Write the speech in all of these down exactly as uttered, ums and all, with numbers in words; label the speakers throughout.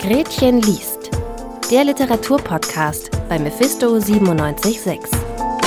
Speaker 1: Gretchen liest, der Literaturpodcast bei Mephisto siebenundneunzig Komma sechs.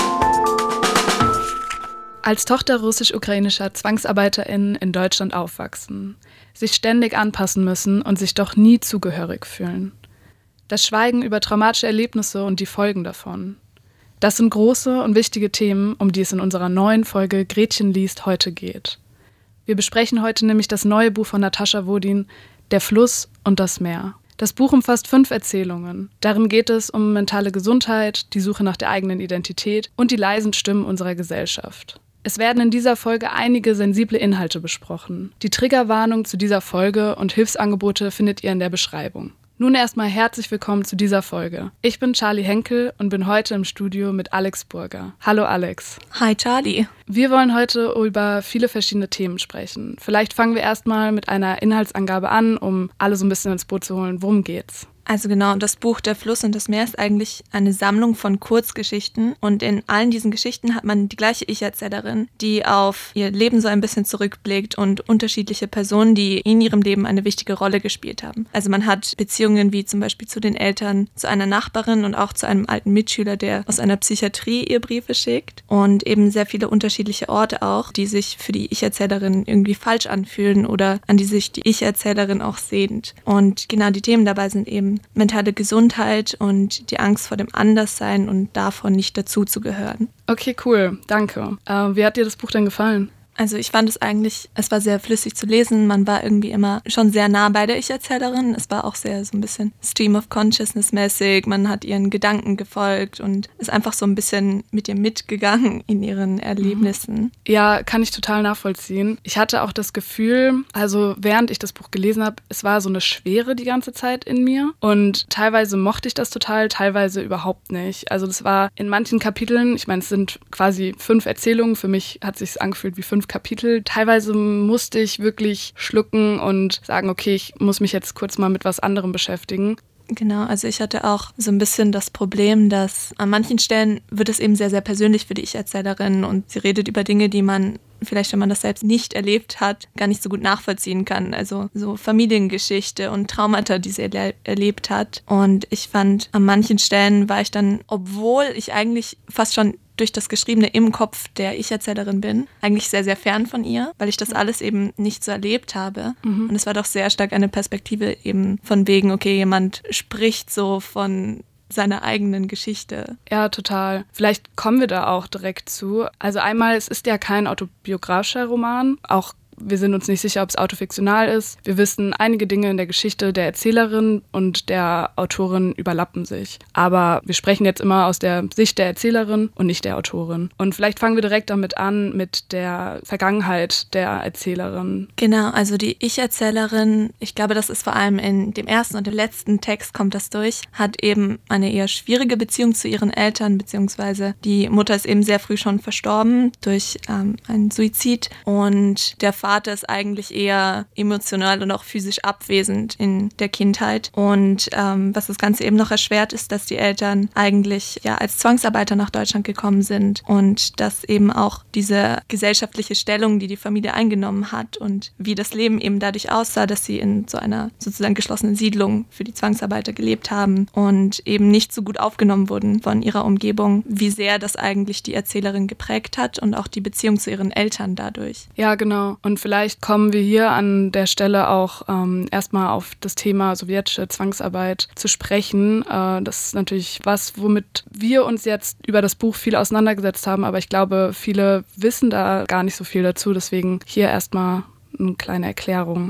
Speaker 2: Als Tochter russisch-ukrainischer ZwangsarbeiterInnen in Deutschland aufwachsen, sich ständig anpassen müssen und sich doch nie zugehörig fühlen. Das Schweigen über traumatische Erlebnisse und die Folgen davon. Das sind große und wichtige Themen, um die es in unserer neuen Folge Gretchen liest heute geht. Wir besprechen heute nämlich das neue Buch von Natascha Wodin, Der Fluss und das Meer. Das Buch umfasst fünf Erzählungen. Darin geht es um mentale Gesundheit, die Suche nach der eigenen Identität und die leisen Stimmen unserer Gesellschaft. Es werden in dieser Folge einige sensible Inhalte besprochen. Die Triggerwarnung zu dieser Folge und Hilfsangebote findet ihr in der Beschreibung. Nun erstmal herzlich willkommen zu dieser Folge. Ich bin Charlie Henkel und bin heute im Studio mit Alex Burger. Hallo Alex.
Speaker 3: Hi Charlie.
Speaker 2: Wir wollen heute über viele verschiedene Themen sprechen. Vielleicht fangen wir erstmal mit einer Inhaltsangabe an, um alle so ein bisschen ins Boot zu holen. Worum geht's?
Speaker 3: Also genau, das Buch Der Fluss und das Meer ist eigentlich eine Sammlung von Kurzgeschichten und in allen diesen Geschichten hat man die gleiche Ich-Erzählerin, die auf ihr Leben so ein bisschen zurückblickt und unterschiedliche Personen, die in ihrem Leben eine wichtige Rolle gespielt haben. Also man hat Beziehungen wie zum Beispiel zu den Eltern, zu einer Nachbarin und auch zu einem alten Mitschüler, der aus einer Psychiatrie ihr Briefe schickt und eben sehr viele unterschiedliche Orte auch, die sich für die Ich-Erzählerin irgendwie falsch anfühlen oder an die sich die Ich-Erzählerin auch sehnt. Und genau die Themen dabei sind eben mentale Gesundheit und die Angst vor dem Anderssein und davon nicht dazuzugehören.
Speaker 2: Okay, cool. Danke. Äh, wie hat dir das Buch denn gefallen?
Speaker 3: Also ich fand es eigentlich, es war sehr flüssig zu lesen, man war irgendwie immer schon sehr nah bei der Ich-Erzählerin. Es war auch sehr so ein bisschen Stream of Consciousness mäßig, man hat ihren Gedanken gefolgt und ist einfach so ein bisschen mit ihr mitgegangen in ihren Erlebnissen.
Speaker 2: Ja, kann ich total nachvollziehen. Ich hatte auch das Gefühl, also während ich das Buch gelesen habe, es war so eine Schwere die ganze Zeit in mir und teilweise mochte ich das total, teilweise überhaupt nicht. Also das war in manchen Kapiteln, ich meine, es sind quasi fünf Erzählungen, für mich hat es sich angefühlt wie fünf Kapitel. Teilweise musste ich wirklich schlucken und sagen, okay, ich muss mich jetzt kurz mal mit was anderem beschäftigen.
Speaker 3: Genau, also ich hatte auch so ein bisschen das Problem, dass an manchen Stellen wird es eben sehr, sehr persönlich für die Ich-Erzählerin und sie redet über Dinge, die man vielleicht, wenn man das selbst nicht erlebt hat, gar nicht so gut nachvollziehen kann. Also so Familiengeschichte und Traumata, die sie erle- erlebt hat. Und ich fand, an manchen Stellen war ich dann, obwohl ich eigentlich fast schon durch das Geschriebene im Kopf der Ich-Erzählerin bin, eigentlich sehr, sehr fern von ihr, weil ich das alles eben nicht so erlebt habe. Mhm. Und es war doch sehr stark eine Perspektive eben von wegen, okay, jemand spricht so von seiner eigenen Geschichte.
Speaker 2: Ja, total. Vielleicht kommen wir da auch direkt zu. Also einmal, es ist ja kein autobiografischer Roman, auch wir sind uns nicht sicher, ob es autofiktional ist. Wir wissen, einige Dinge in der Geschichte der Erzählerin und der Autorin überlappen sich. Aber wir sprechen jetzt immer aus der Sicht der Erzählerin und nicht der Autorin. Und vielleicht fangen wir direkt damit an, mit der Vergangenheit der Erzählerin.
Speaker 3: Genau, also die Ich-Erzählerin, ich glaube, das ist vor allem in dem ersten und dem letzten Text kommt das durch, hat eben eine eher schwierige Beziehung zu ihren Eltern, beziehungsweise die Mutter ist eben sehr früh schon verstorben durch ähm, einen Suizid und der Vater Vater ist eigentlich eher emotional und auch physisch abwesend in der Kindheit. Und ähm, was das Ganze eben noch erschwert, ist, dass die Eltern eigentlich ja als Zwangsarbeiter nach Deutschland gekommen sind und dass eben auch diese gesellschaftliche Stellung, die die Familie eingenommen hat und wie das Leben eben dadurch aussah, dass sie in so einer sozusagen geschlossenen Siedlung für die Zwangsarbeiter gelebt haben und eben nicht so gut aufgenommen wurden von ihrer Umgebung, wie sehr das eigentlich die Erzählerin geprägt hat und auch die Beziehung zu ihren Eltern dadurch.
Speaker 2: Ja, genau. Und vielleicht kommen wir hier an der Stelle auch ähm, erstmal auf das Thema sowjetische Zwangsarbeit zu sprechen. Äh, das ist natürlich was, womit wir uns jetzt über das Buch viel auseinandergesetzt haben, aber ich glaube, viele wissen da gar nicht so viel dazu. Deswegen hier erstmal eine kleine Erklärung.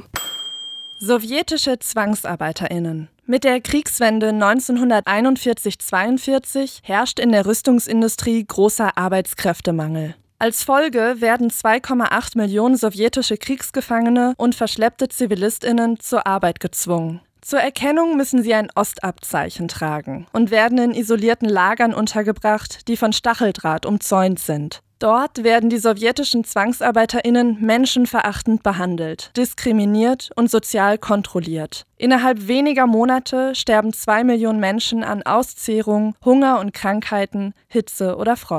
Speaker 4: Sowjetische ZwangsarbeiterInnen. Mit der Kriegswende neunzehnhunderteinundvierzig zweiundvierzig herrscht in der Rüstungsindustrie großer Arbeitskräftemangel. Als Folge werden zwei Komma acht Millionen sowjetische Kriegsgefangene und verschleppte ZivilistInnen zur Arbeit gezwungen. Zur Erkennung müssen sie ein Ostabzeichen tragen und werden in isolierten Lagern untergebracht, die von Stacheldraht umzäunt sind. Dort werden die sowjetischen ZwangsarbeiterInnen menschenverachtend behandelt, diskriminiert und sozial kontrolliert. Innerhalb weniger Monate sterben zwei Millionen Menschen an Auszehrung, Hunger und Krankheiten, Hitze oder Frost.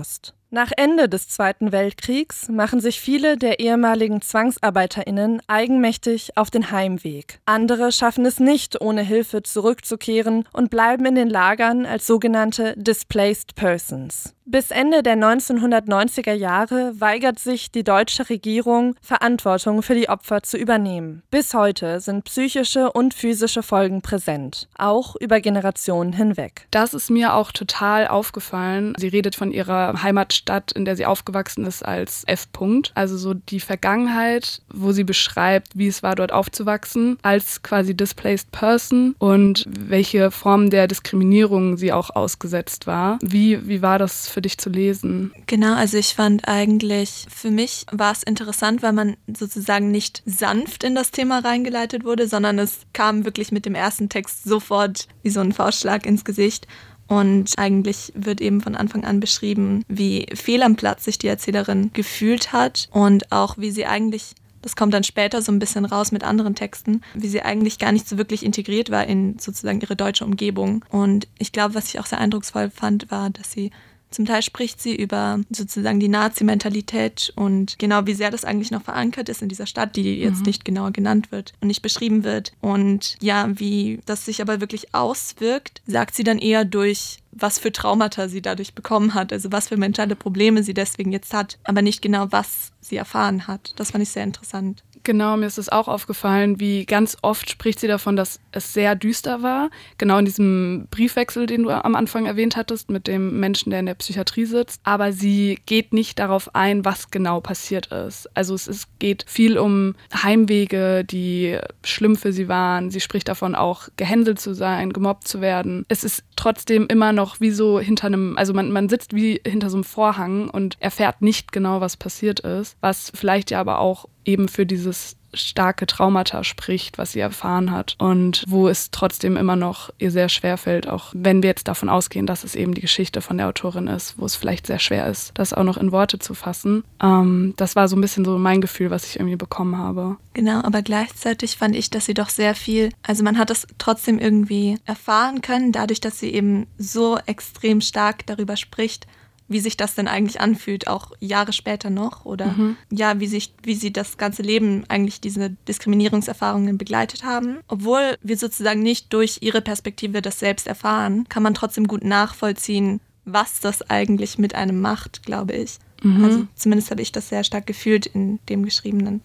Speaker 4: Nach Ende des Zweiten Weltkriegs machen sich viele der ehemaligen ZwangsarbeiterInnen eigenmächtig auf den Heimweg. Andere schaffen es nicht, ohne Hilfe zurückzukehren und bleiben in den Lagern als sogenannte Displaced Persons. Bis Ende der neunzehnhundertneunziger Jahre weigert sich die deutsche Regierung, Verantwortung für die Opfer zu übernehmen. Bis heute sind psychische und physische Folgen präsent, auch über Generationen hinweg.
Speaker 2: Das ist mir auch total aufgefallen. Sie redet von ihrer Heimatstadt, in der sie aufgewachsen ist, als F-Punkt. Also so die Vergangenheit, wo sie beschreibt, wie es war, dort aufzuwachsen, als quasi Displaced Person und welche Form der Diskriminierung sie auch ausgesetzt war. Wie, wie war das für für dich zu lesen?
Speaker 3: Genau, also ich fand eigentlich, für mich war es interessant, weil man sozusagen nicht sanft in das Thema reingeleitet wurde, sondern es kam wirklich mit dem ersten Text sofort wie so ein Faustschlag ins Gesicht. Und eigentlich wird eben von Anfang an beschrieben, wie fehl am Platz sich die Erzählerin gefühlt hat und auch wie sie eigentlich, das kommt dann später so ein bisschen raus mit anderen Texten, wie sie eigentlich gar nicht so wirklich integriert war in sozusagen ihre deutsche Umgebung. Und ich glaube, was ich auch sehr eindrucksvoll fand, war, dass sie zum Teil spricht sie über sozusagen die Nazi-Mentalität und genau wie sehr das eigentlich noch verankert ist in dieser Stadt, die jetzt mhm. nicht genauer genannt wird und nicht beschrieben wird. Und ja, wie das sich aber wirklich auswirkt, sagt sie dann eher durch, was für Traumata sie dadurch bekommen hat, also was für mentale Probleme sie deswegen jetzt hat, aber nicht genau, was sie erfahren hat. Das fand ich sehr interessant.
Speaker 2: Genau, mir ist es auch aufgefallen, wie ganz oft spricht sie davon, dass es sehr düster war. Genau in diesem Briefwechsel, den du am Anfang erwähnt hattest, mit dem Menschen, der in der Psychiatrie sitzt. Aber sie geht nicht darauf ein, was genau passiert ist. Also es ist, geht viel um Heimwege, die schlimm für sie waren. Sie spricht davon, auch gehänselt zu sein, gemobbt zu werden. Es ist trotzdem immer noch wie so hinter einem, also man, man sitzt wie hinter so einem Vorhang und erfährt nicht genau, was passiert ist. Was vielleicht ja aber auch eben für dieses starke Traumata spricht, was sie erfahren hat und wo es trotzdem immer noch ihr sehr schwer fällt, auch wenn wir jetzt davon ausgehen, dass es eben die Geschichte von der Autorin ist, wo es vielleicht sehr schwer ist, das auch noch in Worte zu fassen. Ähm, das war so ein bisschen so mein Gefühl, was ich irgendwie bekommen habe.
Speaker 3: Genau, aber gleichzeitig fand ich, dass sie doch sehr viel, also man hat es trotzdem irgendwie erfahren können, dadurch, dass sie eben so extrem stark darüber spricht, wie sich das denn eigentlich anfühlt, auch Jahre später noch oder mhm. ja, wie sich, wie sie das ganze Leben eigentlich diese Diskriminierungserfahrungen begleitet haben. Obwohl wir sozusagen nicht durch ihre Perspektive das selbst erfahren, kann man trotzdem gut nachvollziehen, was das eigentlich mit einem macht, glaube ich. Mhm. Also zumindest habe ich das sehr stark gefühlt in dem Geschriebenen.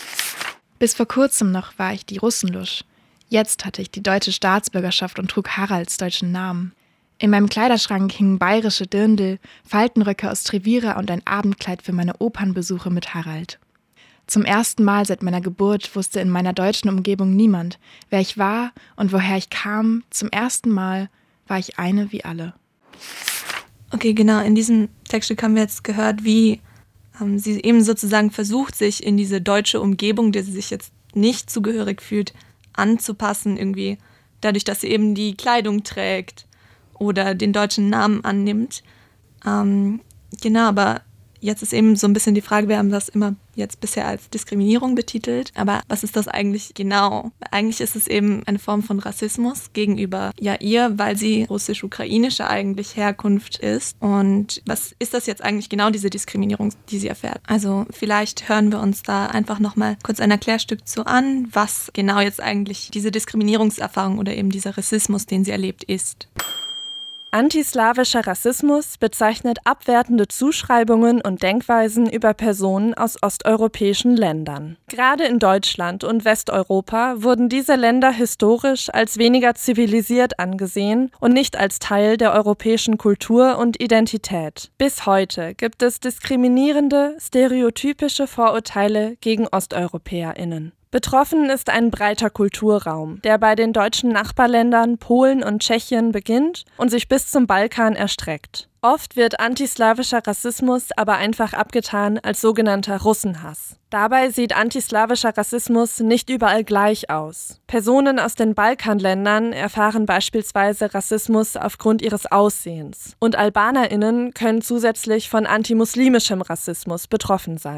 Speaker 5: Bis vor kurzem noch war ich die Russenlusch. Jetzt hatte ich die deutsche Staatsbürgerschaft und trug Haralds deutschen Namen. In meinem Kleiderschrank hingen bayerische Dirndl, Faltenröcke aus Trevira und ein Abendkleid für meine Opernbesuche mit Harald. Zum ersten Mal seit meiner Geburt wusste in meiner deutschen Umgebung niemand, wer ich war und woher ich kam. Zum ersten Mal war ich eine wie alle.
Speaker 3: Okay, genau, in diesem Textstück haben wir jetzt gehört, wie ähm, sie eben sozusagen versucht, sich in diese deutsche Umgebung, der sie sich jetzt nicht zugehörig fühlt, anzupassen, irgendwie dadurch, dass sie eben die Kleidung trägt oder den deutschen Namen annimmt. Ähm, genau, aber jetzt ist eben so ein bisschen die Frage, wir haben das immer jetzt bisher als Diskriminierung betitelt, aber was ist das eigentlich genau? Eigentlich ist es eben eine Form von Rassismus gegenüber ja ihr, weil sie russisch-ukrainische eigentlich Herkunft ist. Und was ist das jetzt eigentlich genau, diese Diskriminierung, die sie erfährt? Also vielleicht hören wir uns da einfach nochmal kurz ein Erklärstück zu an, was genau jetzt eigentlich diese Diskriminierungserfahrung oder eben dieser Rassismus, den sie erlebt, ist.
Speaker 4: Antislawischer Rassismus bezeichnet abwertende Zuschreibungen und Denkweisen über Personen aus osteuropäischen Ländern. Gerade in Deutschland und Westeuropa wurden diese Länder historisch als weniger zivilisiert angesehen und nicht als Teil der europäischen Kultur und Identität. Bis heute gibt es diskriminierende, stereotypische Vorurteile gegen OsteuropäerInnen. Betroffen ist ein breiter Kulturraum, der bei den deutschen Nachbarländern Polen und Tschechien beginnt und sich bis zum Balkan erstreckt. Oft wird antislawischer Rassismus aber einfach abgetan als sogenannter Russenhass. Dabei sieht antislawischer Rassismus nicht überall gleich aus. Personen aus den Balkanländern erfahren beispielsweise Rassismus aufgrund ihres Aussehens. Und AlbanerInnen können zusätzlich von antimuslimischem Rassismus betroffen sein.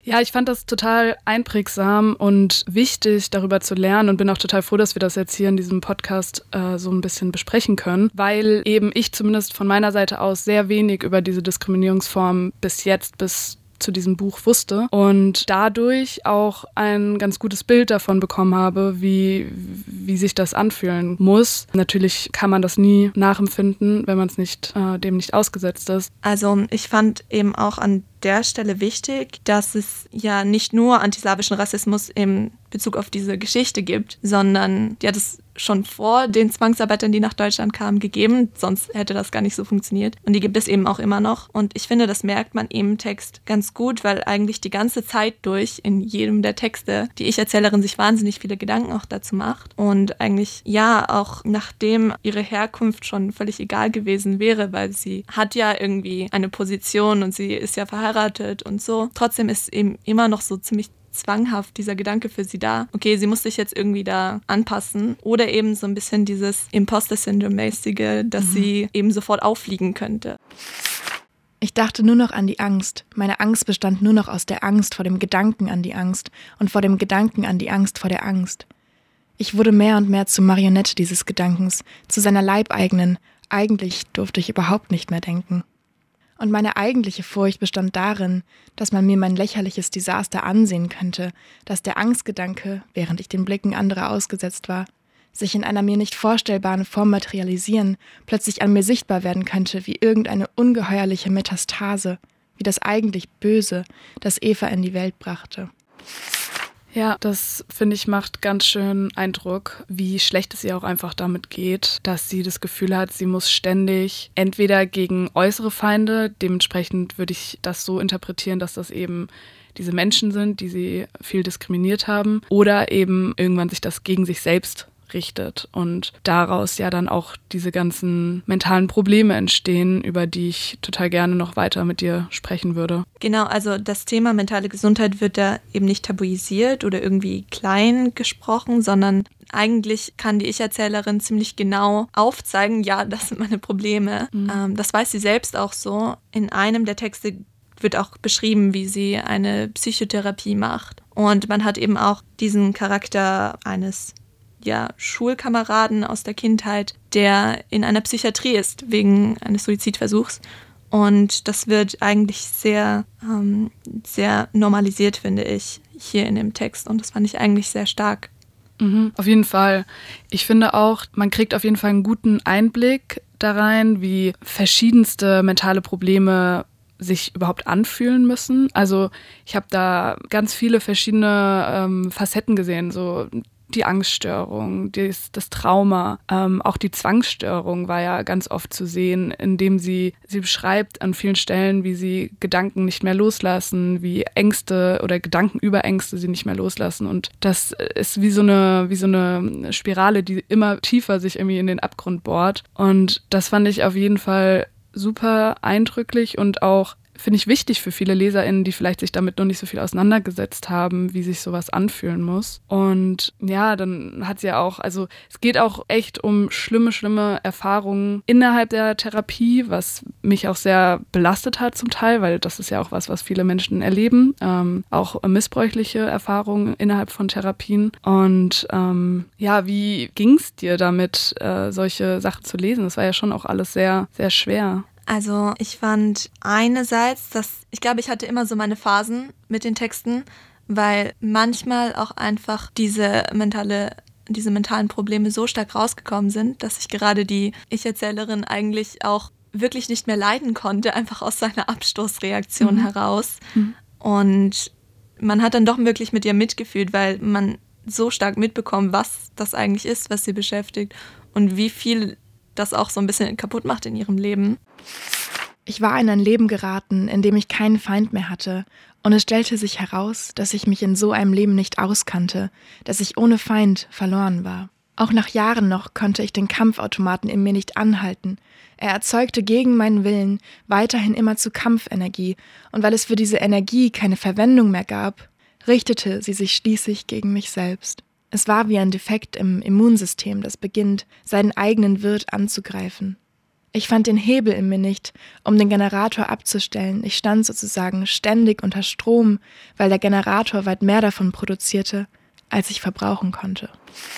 Speaker 2: Ja, ich fand das total einprägsam und wichtig, darüber zu lernen und bin auch total froh, dass wir das jetzt hier in diesem Podcast äh, so ein bisschen besprechen können, weil eben ich zumindest von meiner Seite aus sehr wenig über diese Diskriminierungsform bis jetzt, bis zu diesem Buch wusste und dadurch auch ein ganz gutes Bild davon bekommen habe, wie, wie sich das anfühlen muss. Natürlich kann man das nie nachempfinden, wenn man es nicht, äh, dem nicht ausgesetzt ist.
Speaker 3: Also ich fand eben auch an der Stelle wichtig, dass es ja nicht nur antislawischen Rassismus im Bezug auf diese Geschichte gibt, sondern die hat es schon vor den Zwangsarbeitern, die nach Deutschland kamen, gegeben, sonst hätte das gar nicht so funktioniert. Und die gibt es eben auch immer noch. Und ich finde, das merkt man im Text ganz gut, weil eigentlich die ganze Zeit durch in jedem der Texte die Ich-Erzählerin sich wahnsinnig viele Gedanken auch dazu macht. Und eigentlich, ja, auch nachdem ihre Herkunft schon völlig egal gewesen wäre, weil sie hat ja irgendwie eine Position und sie ist ja verheiratet und so. Trotzdem ist eben immer noch so ziemlich zwanghaft dieser Gedanke für sie da. Okay, sie muss sich jetzt irgendwie da anpassen. Oder eben so ein bisschen dieses Imposter-Syndrom-mäßige, dass mhm. sie eben sofort auffliegen könnte.
Speaker 5: Ich dachte nur noch an die Angst. Meine Angst bestand nur noch aus der Angst vor dem Gedanken an die Angst und vor dem Gedanken an die Angst vor der Angst. Ich wurde mehr und mehr zur Marionette dieses Gedankens, zu seiner Leibeigenen. Eigentlich durfte ich überhaupt nicht mehr denken. Und meine eigentliche Furcht bestand darin, dass man mir mein lächerliches Desaster ansehen könnte, dass der Angstgedanke, während ich den Blicken anderer ausgesetzt war, sich in einer mir nicht vorstellbaren Form materialisieren, plötzlich an mir sichtbar werden könnte wie irgendeine ungeheuerliche Metastase, wie das eigentlich Böse, das Eva in die Welt brachte.
Speaker 2: Ja, das, finde ich, macht ganz schön Eindruck, wie schlecht es ihr auch einfach damit geht, dass sie das Gefühl hat, sie muss ständig entweder gegen äußere Feinde, dementsprechend würde ich das so interpretieren, dass das eben diese Menschen sind, die sie viel diskriminiert haben, oder eben irgendwann sich das gegen sich selbst richtet und daraus ja dann auch diese ganzen mentalen Probleme entstehen, über die ich total gerne noch weiter mit dir sprechen würde.
Speaker 3: Genau, also das Thema mentale Gesundheit wird da eben nicht tabuisiert oder irgendwie klein gesprochen, sondern eigentlich kann die Ich-Erzählerin ziemlich genau aufzeigen, ja, das sind meine Probleme. Mhm. Ähm, das weiß sie selbst auch so. In einem der Texte wird auch beschrieben, wie sie eine Psychotherapie macht. Und man hat eben auch diesen Charakter eines ja, Schulkameraden aus der Kindheit, der in einer Psychiatrie ist, wegen eines Suizidversuchs. Und das wird eigentlich sehr, ähm, sehr normalisiert, finde ich, hier in dem Text. Und das fand ich eigentlich sehr stark.
Speaker 2: Mhm, auf jeden Fall. Ich finde auch, man kriegt auf jeden Fall einen guten Einblick da rein, wie verschiedenste mentale Probleme sich überhaupt anfühlen müssen. Also ich habe da ganz viele verschiedene ähm, Facetten gesehen, so die Angststörung, das, das Trauma, ähm, auch die Zwangsstörung war ja ganz oft zu sehen, indem sie, sie beschreibt an vielen Stellen, wie sie Gedanken nicht mehr loslassen, wie Ängste oder Gedanken über Ängste sie nicht mehr loslassen. Und das ist wie so eine, wie so eine Spirale, die immer tiefer sich irgendwie in den Abgrund bohrt. Und das fand ich auf jeden Fall super eindrücklich und auch, finde ich, wichtig für viele LeserInnen, die vielleicht sich damit noch nicht so viel auseinandergesetzt haben, wie sich sowas anfühlen muss. Und ja, dann hat sie ja auch, also es geht auch echt um schlimme, schlimme Erfahrungen innerhalb der Therapie, was mich auch sehr belastet hat zum Teil, weil das ist ja auch was, was viele Menschen erleben. Ähm, auch missbräuchliche Erfahrungen innerhalb von Therapien. Und ähm, ja, wie ging es dir damit, äh, solche Sachen zu lesen? Das war ja schon auch alles sehr, sehr schwer.
Speaker 3: Also ich fand einerseits, dass ich glaube, ich hatte immer so meine Phasen mit den Texten, weil manchmal auch einfach diese mentale, diese mentalen Probleme so stark rausgekommen sind, dass ich gerade die Ich-Erzählerin eigentlich auch wirklich nicht mehr leiden konnte, einfach aus seiner Abstoßreaktion mhm. heraus. Mhm. Und man hat dann doch wirklich mit ihr mitgefühlt, weil man so stark mitbekommt, was das eigentlich ist, was sie beschäftigt und wie viel das auch so ein bisschen kaputt macht in ihrem Leben.
Speaker 5: Ich war in ein Leben geraten, in dem ich keinen Feind mehr hatte, und es stellte sich heraus, dass ich mich in so einem Leben nicht auskannte, dass ich ohne Feind verloren war. Auch nach Jahren noch konnte ich den Kampfautomaten in mir nicht anhalten. Er erzeugte gegen meinen Willen weiterhin immerzu Kampfenergie, und weil es für diese Energie keine Verwendung mehr gab, richtete sie sich schließlich gegen mich selbst. Es war wie ein Defekt im Immunsystem, das beginnt, seinen eigenen Wirt anzugreifen. Ich fand den Hebel in mir nicht, um den Generator abzustellen. Ich stand sozusagen ständig unter Strom, weil der Generator weit mehr davon produzierte, als ich verbrauchen konnte.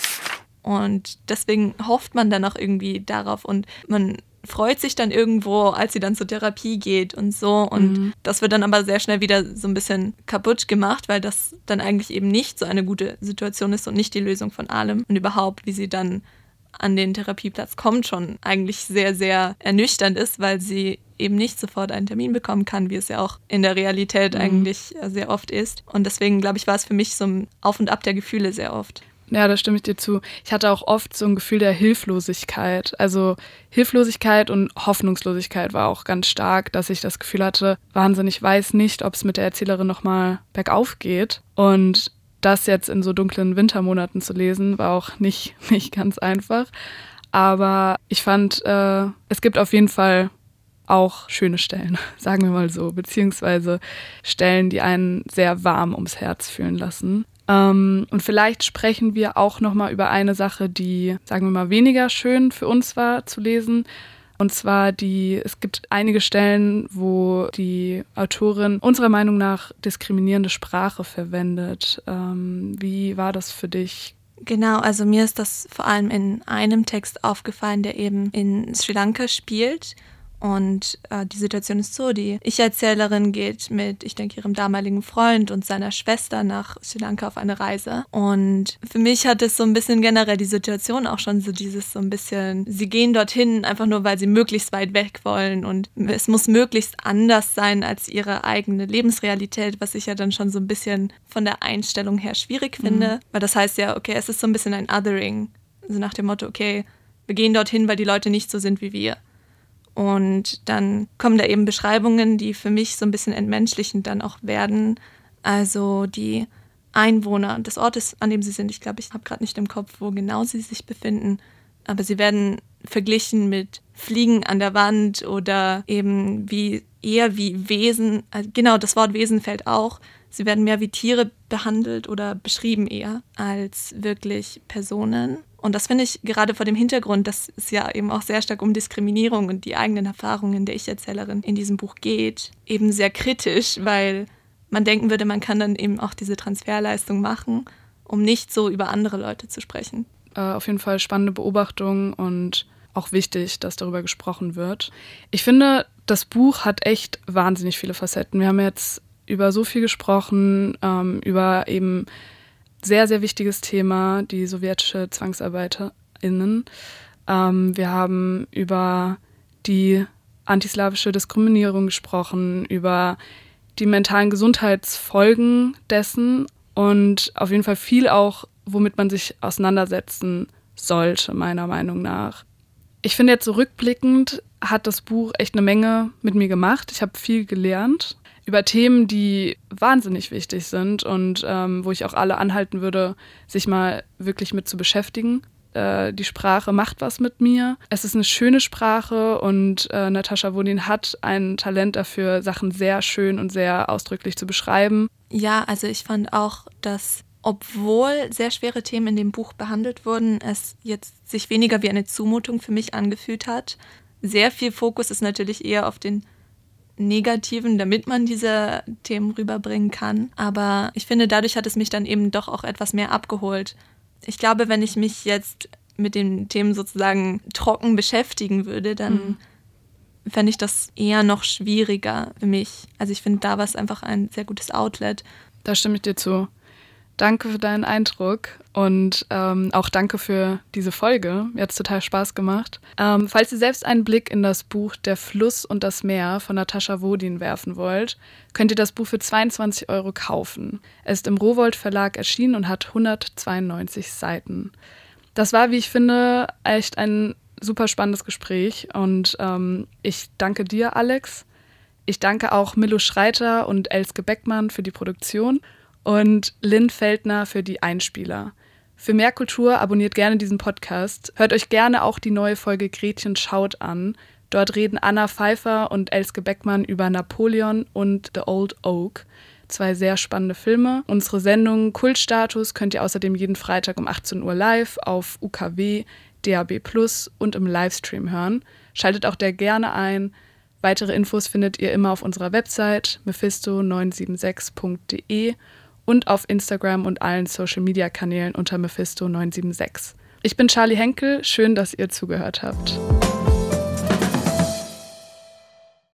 Speaker 3: Und deswegen hofft man dann auch irgendwie darauf und man freut sich dann irgendwo, als sie dann zur Therapie geht und so. Und mhm. das wird dann aber sehr schnell wieder so ein bisschen kaputt gemacht, weil das dann eigentlich eben nicht so eine gute Situation ist und nicht die Lösung von allem. Und überhaupt, wie sie dann an den Therapieplatz kommt, schon eigentlich sehr, sehr ernüchternd ist, weil sie eben nicht sofort einen Termin bekommen kann, wie es ja auch in der Realität mhm. eigentlich sehr oft ist. Und deswegen, glaube ich, war es für mich so ein Auf und Ab der Gefühle sehr oft.
Speaker 2: Ja, da stimme ich dir zu. Ich hatte auch oft so ein Gefühl der Hilflosigkeit. Also Hilflosigkeit und Hoffnungslosigkeit war auch ganz stark, dass ich das Gefühl hatte, wahnsinnig, ich weiß nicht, ob es mit der Erzählerin nochmal bergauf geht. Und das jetzt in so dunklen Wintermonaten zu lesen, war auch nicht, nicht ganz einfach. Aber ich fand, äh, es gibt auf jeden Fall auch schöne Stellen, sagen wir mal so, beziehungsweise Stellen, die einen sehr warm ums Herz fühlen lassen. Ähm, und vielleicht sprechen wir auch nochmal über eine Sache, die, sagen wir mal, weniger schön für uns war zu lesen. Und zwar die, es gibt einige Stellen, wo die Autorin unserer Meinung nach diskriminierende Sprache verwendet. Ähm, wie war das für dich?
Speaker 3: Genau, also mir ist das vor allem in einem Text aufgefallen, der eben in Sri Lanka spielt. Und äh, die Situation ist so, die Ich-Erzählerin geht mit, ich denke, ihrem damaligen Freund und seiner Schwester nach Sri Lanka auf eine Reise. Und für mich hat es so ein bisschen generell die Situation auch schon so dieses so ein bisschen, sie gehen dorthin einfach nur, weil sie möglichst weit weg wollen und es muss möglichst anders sein als ihre eigene Lebensrealität, was ich ja dann schon so ein bisschen von der Einstellung her schwierig finde. Mhm. Weil das heißt ja, okay, es ist so ein bisschen ein Othering. Also nach dem Motto, okay, wir gehen dorthin, weil die Leute nicht so sind wie wir. Und dann kommen da eben Beschreibungen, die für mich so ein bisschen entmenschlichend dann auch werden. Also die Einwohner des Ortes, an dem sie sind, ich glaube, ich habe gerade nicht im Kopf, wo genau sie sich befinden, aber sie werden verglichen mit Fliegen an der Wand oder eben wie eher wie Wesen, also genau, das Wort Wesen fällt auch. Sie werden mehr wie Tiere behandelt oder beschrieben eher als wirklich Personen. Und das finde ich gerade vor dem Hintergrund, dass es ja eben auch sehr stark um Diskriminierung und die eigenen Erfahrungen der Ich-Erzählerin in diesem Buch geht, eben sehr kritisch, weil man denken würde, man kann dann eben auch diese Transferleistung machen, um nicht so über andere Leute zu sprechen.
Speaker 2: Äh, auf jeden Fall spannende Beobachtung und auch wichtig, dass darüber gesprochen wird. Ich finde, das Buch hat echt wahnsinnig viele Facetten. Wir haben jetzt über so viel gesprochen, ähm, über eben sehr, sehr wichtiges Thema, die sowjetische ZwangsarbeiterInnen. Ähm, wir haben über die antislawische Diskriminierung gesprochen, über die mentalen Gesundheitsfolgen dessen und auf jeden Fall viel auch, womit man sich auseinandersetzen sollte, meiner Meinung nach. Ich finde jetzt so rückblickend hat das Buch echt eine Menge mit mir gemacht. Ich habe viel gelernt über Themen, die wahnsinnig wichtig sind und ähm, wo ich auch alle anhalten würde, sich mal wirklich mit zu beschäftigen. Äh, die Sprache macht was mit mir. Es ist eine schöne Sprache und äh, Natascha Wodin hat ein Talent dafür, Sachen sehr schön und sehr ausdrücklich zu beschreiben.
Speaker 3: Ja, also ich fand auch, dass obwohl sehr schwere Themen in dem Buch behandelt wurden, es jetzt sich weniger wie eine Zumutung für mich angefühlt hat. Sehr viel Fokus ist natürlich eher auf den Negativen, damit man diese Themen rüberbringen kann. Aber ich finde, dadurch hat es mich dann eben doch auch etwas mehr abgeholt. Ich glaube, wenn ich mich jetzt mit den Themen sozusagen trocken beschäftigen würde, dann mhm. fände ich das eher noch schwieriger für mich. Also ich finde, da war es einfach ein sehr gutes Outlet.
Speaker 2: Da stimme ich dir zu. Danke für deinen Eindruck und ähm, auch danke für diese Folge. Mir hat es total Spaß gemacht. Ähm, falls ihr selbst einen Blick in das Buch Der Fluss und das Meer von Natascha Wodin werfen wollt, könnt ihr das Buch für zweiundzwanzig Euro kaufen. Es ist im Rowohlt Verlag erschienen und hat hundertzweiundneunzig Seiten. Das war, wie ich finde, echt ein super spannendes Gespräch und ähm, ich danke dir, Alex. Ich danke auch Milo Schreiter und Elske Beckmann für die Produktion und Lynn Feldner für die Einspieler. Für mehr Kultur abonniert gerne diesen Podcast. Hört euch gerne auch die neue Folge Gretchen schaut an. Dort reden Anna Pfeiffer und Elske Beckmann über Napoleon und The Old Oak. Zwei sehr spannende Filme. Unsere Sendung Kultstatus könnt ihr außerdem jeden Freitag um achtzehn Uhr live auf U K W, D A B plus und im Livestream hören. Schaltet auch der gerne ein. Weitere Infos findet ihr immer auf unserer Website mephisto neun sieben sechs punkt de und auf Instagram und allen Social-Media-Kanälen unter mephisto neun sieben sechs. Ich bin Charlie Henkel, schön, dass ihr zugehört habt.